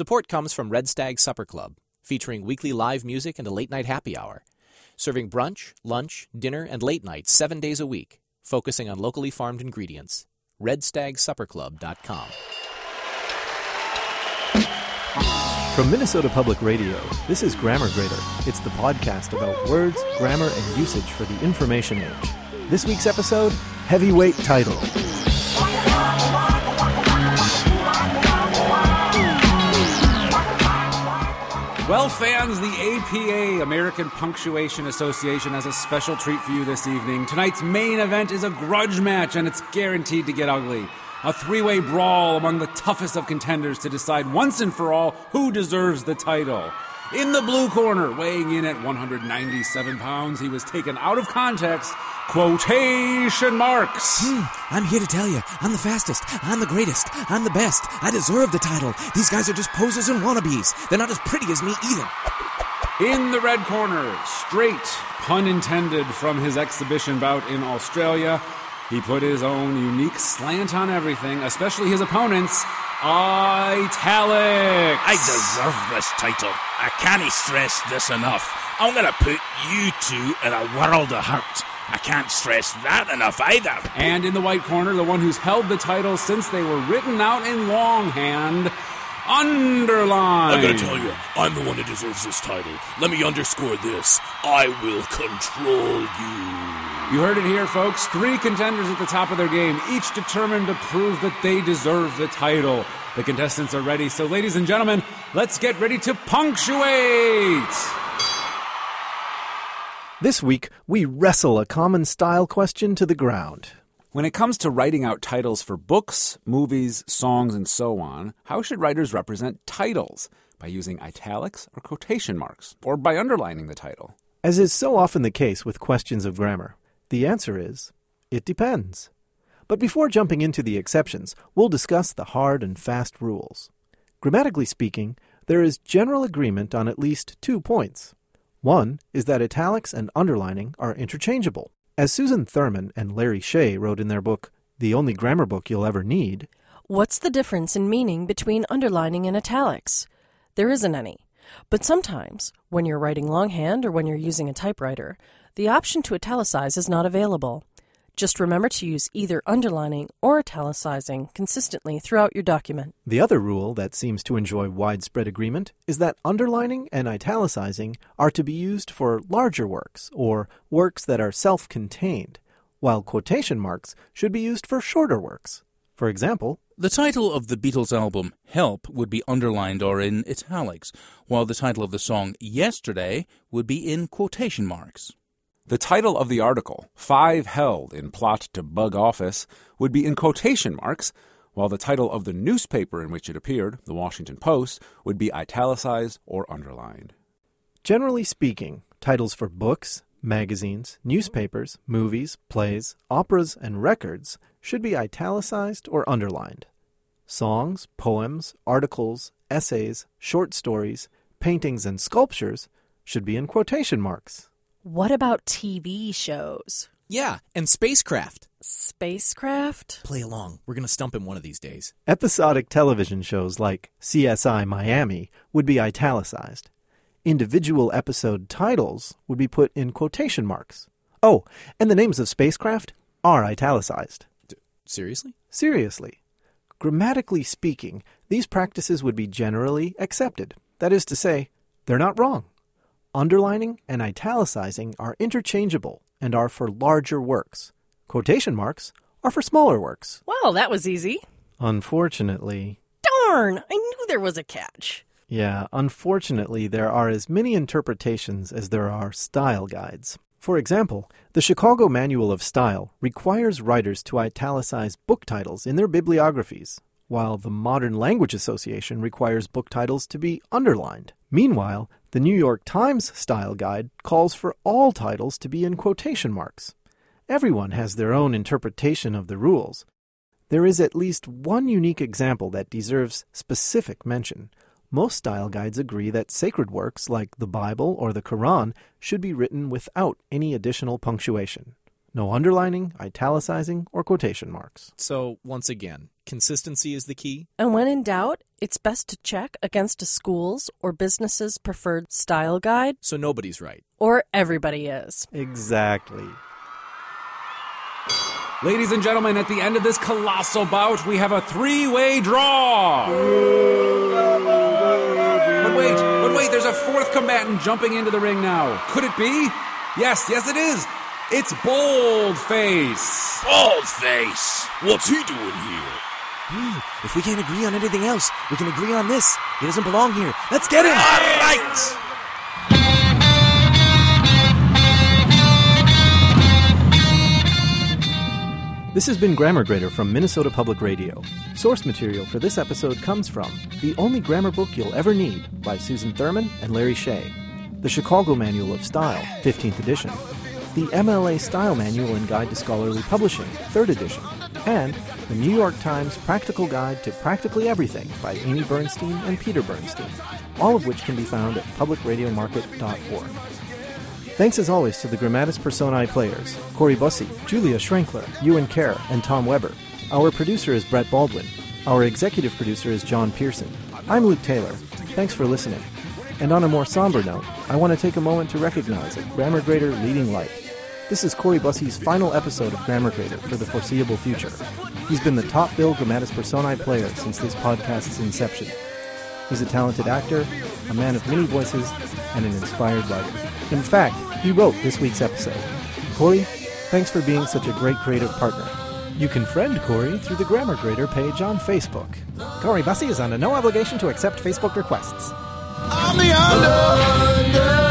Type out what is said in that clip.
Support comes from Red Stag Supper Club, featuring weekly live music and a late-night happy hour, serving brunch, lunch, dinner, and late nights 7 days a week, focusing on locally farmed ingredients. RedStagSupperClub.com. From Minnesota Public Radio, this is Grammar Grader. It's the podcast about words, grammar, and usage for the information age. This week's episode, Heavyweight Title. Well, fans, the APA, American Punctuation Association, has a special treat for you this evening. Tonight's main event is a grudge match, and it's guaranteed to get ugly. A three-way brawl among the toughest of contenders to decide once and for all who deserves the title. In the blue corner, weighing in at 197 pounds, he was taken out of context, quotation marks. I'm here to tell you, I'm the fastest, I'm the greatest, I'm the best, I deserve the title. These guys are just posers and wannabes. They're not as pretty as me either. In the red corner, straight, pun intended, from his exhibition bout in Australia, he put his own unique slant on everything, especially his opponents. Italics. I deserve this title. I can't stress this enough. I'm going to put you two in a world of hurt. I can't stress that enough either. And in the white corner, the one who's held the title since they were written out in longhand, underline. I gotta tell you, I'm the one who deserves this title. Let me underscore this. I will control you. You heard it here, folks. 3 contenders at the top of their game, each determined to prove that they deserve the title. The contestants are ready, so ladies and gentlemen, let's get ready to punctuate. This week, we wrestle a common style question to the ground. When it comes to writing out titles for books, movies, songs, and so on, how should writers represent titles? By using italics or quotation marks, or by underlining the title? As is so often the case with questions of grammar, the answer is, it depends. But before jumping into the exceptions, we'll discuss the hard and fast rules. Grammatically speaking, there is general agreement on at least 2 points. One is that italics and underlining are interchangeable. As Susan Thurman and Larry Shea wrote in their book, The Only Grammar Book You'll Ever Need, what's the difference in meaning between underlining and italics? There isn't any. But sometimes, when you're writing longhand or when you're using a typewriter, the option to italicize is not available. Just remember to use either underlining or italicizing consistently throughout your document. The other rule that seems to enjoy widespread agreement is that underlining and italicizing are to be used for larger works, or works that are self-contained, while quotation marks should be used for shorter works. For example, the title of the Beatles album, Help, would be underlined or in italics, while the title of the song, Yesterday, would be in quotation marks. The title of the article, 5 Held in Plot to Bug Office, would be in quotation marks, while the title of the newspaper in which it appeared, the Washington Post, would be italicized or underlined. Generally speaking, titles for books, magazines, newspapers, movies, plays, operas, and records should be italicized or underlined. Songs, poems, articles, essays, short stories, paintings, and sculptures should be in quotation marks. What about TV shows? Yeah, and spacecraft. Spacecraft? Play along. We're going to stump him one of these days. Episodic television shows like CSI Miami would be italicized. Individual episode titles would be put in quotation marks. Oh, and the names of spacecraft are italicized. Seriously? Seriously. Grammatically speaking, these practices would be generally accepted. That is to say, they're not wrong. Underlining and italicizing are interchangeable and are for larger works. Quotation marks are for smaller works. Well, that was easy. Unfortunately. Darn! I knew there was a catch. Yeah, unfortunately, there are as many interpretations as there are style guides. For example, the Chicago Manual of Style requires writers to italicize book titles in their bibliographies, while the Modern Language Association requires book titles to be underlined. Meanwhile, the New York Times Style Guide calls for all titles to be in quotation marks. Everyone has their own interpretation of the rules. There is at least one unique example that deserves specific mention. Most style guides agree that sacred works like the Bible or the Quran should be written without any additional punctuation. No underlining, italicizing, or quotation marks. So, once again, consistency is the key. And when in doubt, it's best to check against a school's or business's preferred style guide. So nobody's right. Or everybody is. Exactly. Ladies and gentlemen, at the end of this colossal bout, we have a three-way draw. But wait, there's a fourth combatant jumping into the ring now. Could it be? Yes, it is. It's Boldface. Boldface? What's he doing here? If we can't agree on anything else, we can agree on this. He doesn't belong here. Let's get him! All right! This has been Grammar Grader from Minnesota Public Radio. Source material for this episode comes from The Only Grammar Book You'll Ever Need by Susan Thurman and Larry Shea, The Chicago Manual of Style, 15th edition, the MLA Style Manual and Guide to Scholarly Publishing, 3rd edition, and the New York Times Practical Guide to Practically Everything by Amy Bernstein and Peter Bernstein, all of which can be found at publicradiomarket.org. Thanks as always to the Grammatis Personae players, Corey Bussey, Julia Schrenkler, Ewan Kerr, and Tom Weber. Our producer is Brett Baldwin. Our executive producer is John Pearson. I'm Luke Taylor. Thanks for listening. And on a more somber note, I want to take a moment to recognize a Grammar Grader leading light. This is Corey Bussey's final episode of Grammar Grader for the foreseeable future. He's been the top-billed Grammatis Personae player since this podcast's inception. He's a talented actor, a man of many voices, and an inspired writer. In fact, he wrote this week's episode. Corey, thanks for being such a great creative partner. You can friend Corey through the Grammar Grader page on Facebook. Corey Bussey is under no obligation to accept Facebook requests. I'm the under.